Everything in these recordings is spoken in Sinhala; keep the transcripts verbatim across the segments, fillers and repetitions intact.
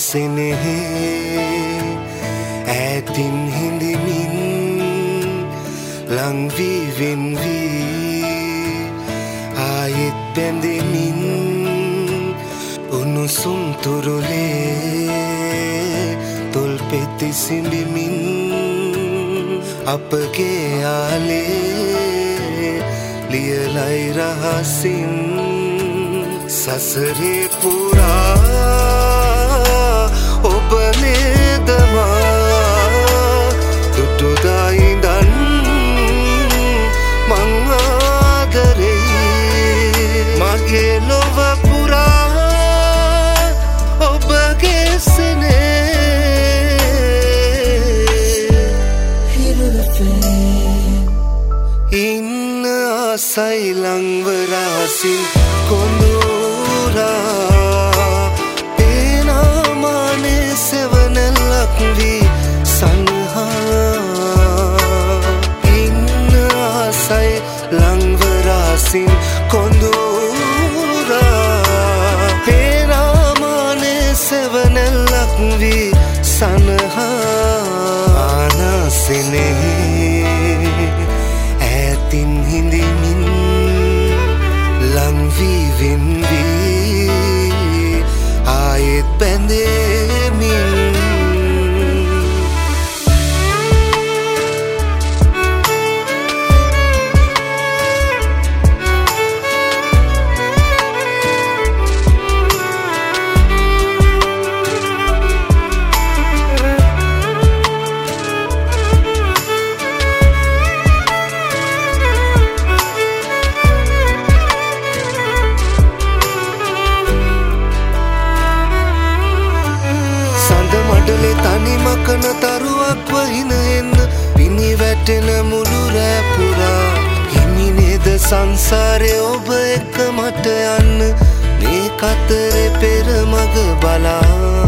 සෙනෙහි ඈතින් හිඳිමින් ලං වී වෙන් වී ආයෙත් බැඳෙමින් උණුසුම් තුරුලේ තොල් පෙති සිඹිමින් අපගේ ආලේ ලියලයි රහසින් සසරේ පුරා ඔබ නේදමා දුටුදා ඉඳන් මං ආදරේ මගේ ලොව පුරා ඔබගේ සෙනෙහ ඉන්න ආසයි ලංව රහසින් කොඳුරා පේනාමානේ සෙවනැල්ලක් වී සනහා ඉන්න ආසයි ලංව රහසින් කොඳුරා පේනාමානේ සෙවනැල්ලක් වී සනහා ආනසෙනෙහි ඈතින් හිඳිමින් ලං වී වෙන් වී ආයෙත් බැඳෙමින් මඩලේ තනි මකන තරුවක් වහින එන්න පිණි වැටෙන මුළු රෑ පුරා හිමි නේද සංසාරේ ඔබ එක්ක මට යන්න මේ කතරේ පෙර මග බලා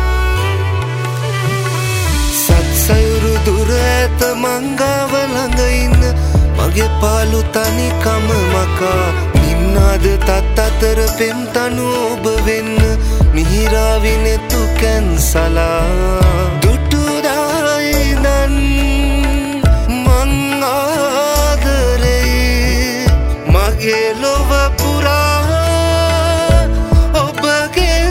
සත්සයුරු දුර ඇත මංගාව ළඟ ඉන්න මගේ පාළු තනිකම මකා නින්නාද තත් අතර පෙම් තනු ඔබ වෙන්න මිහිරාවිනේ තු කැන්සලා දුටුදා ඉඳන් මං ආදරේ මගේ ලොව පුරා ඔබගේ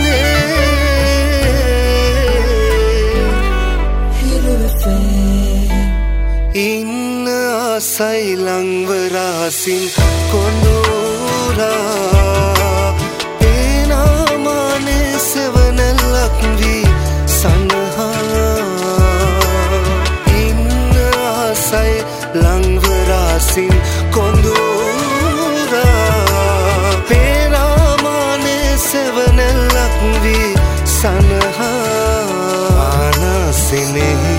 සෙනෙහ ඉන්න ආසයි ලංව රහසින් කොඳුරා පේනාමානේ සෙවනැල්ලක් වී සනහා ඉන්න ආසයි ලංව රහසින් කොඳුරා පේනාමානේ සෙවනැල්ලක් වී සනහා ආනසෙනෙහි